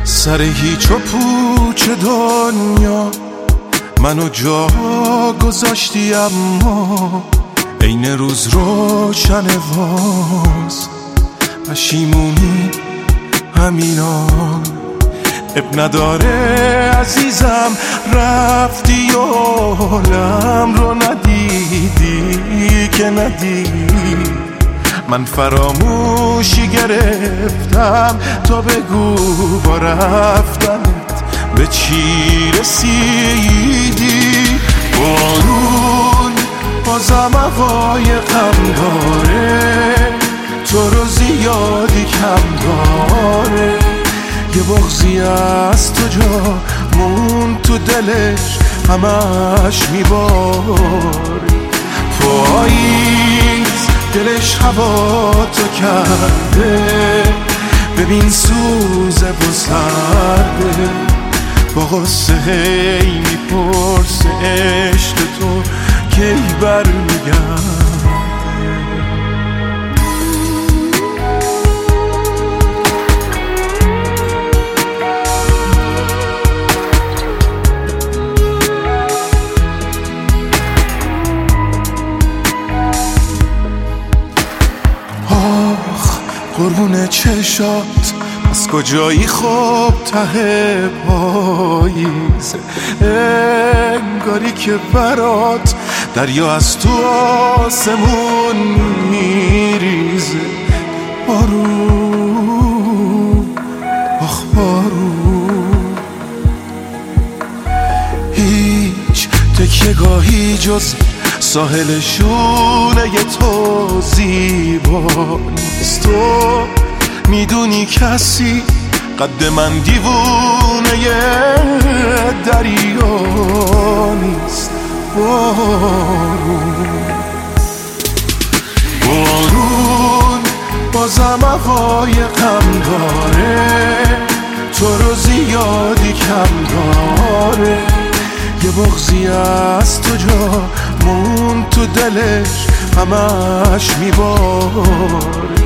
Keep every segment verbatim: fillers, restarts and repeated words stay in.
سر هیچ و پوچ دنیا منو جا گذاشتی، اما عین روز روشن واز پشیمونی همینان. اب نداره عزیزم رفتی و حالم رو ندیدی که ندیدی. من فراموشی گرفتم تا بگو با رفتنت به چی رسیدی. بارون بازم هوای غم داره، تو رو زیادی کم داره. یه بغضی از تو جا مون تو دلش همش میباری. پاییز دلش هوا تو کرده، ببین سوزه و سرده. با غصه هی میپرسه عشق تو کی برمیگرده. قربون چشات از کجایی خوب ته پاییزه، انگاری که برات دریا از تو آسمون میریزه. بارون آخ بارون، هیچ تکیه‌گاهی جز ساحل شونه تو زیبا نیست. تو میدونی کسی قد من دیوونه دریا نیست. بارون بارون بازم هوای غم داره، تو رو زیادی کم داره. یه بغضی از تو جا مون تو دلش همش میباره.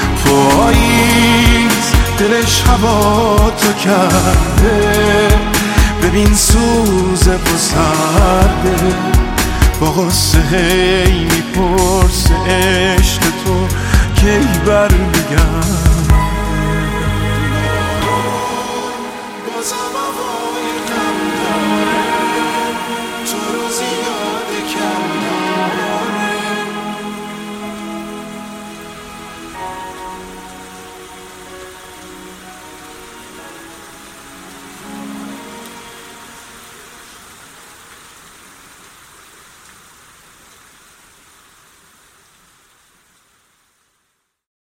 پاییز دلش هوا تو کرده، ببین سوزه و سرده. با غصه هی میپرسه عشق تو کی برمیگرده.